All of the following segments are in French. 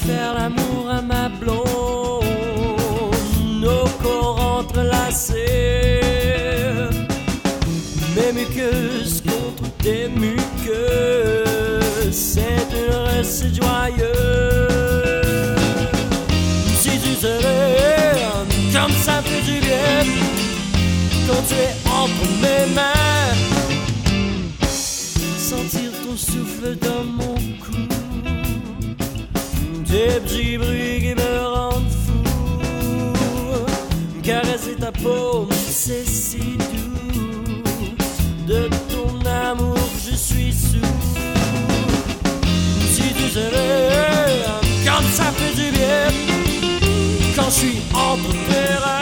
faire l'amour à ma blonde, nos corps entrelacés, mes muqueuses contre tes muqueuses, c'est une recette joyeuse. Si tu savais comme ça fait du bien quand tu es entre mes mains, sentir ton souffle dans mon cou, tes petits bruits qui me rendent fou, caresser ta paume, c'est si doux, de ton amour je suis sourd. Si tu savais comme ça fait du bien quand je suis entre tes reins.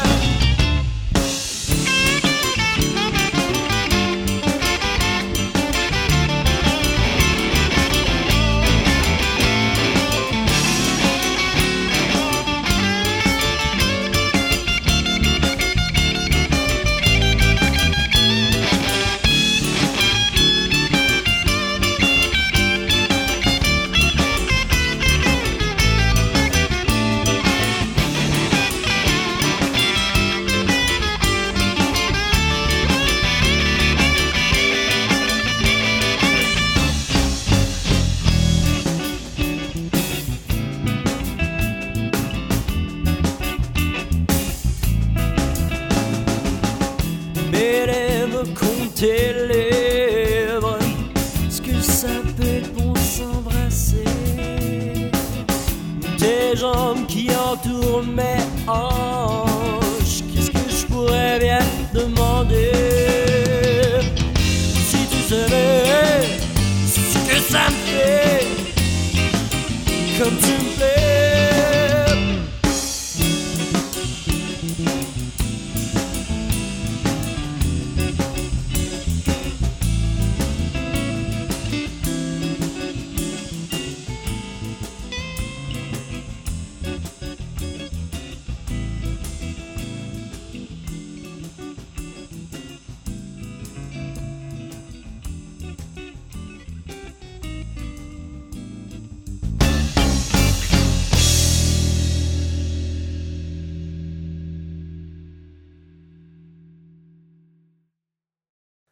Contre tes lèvres, est-ce que ça peut être bon de s'embrasser? Tes jambes qui entourent mes hanches, qu'est-ce que je pourrais bien demander? Si tu savais ce que ça me fait, comme tu me plais.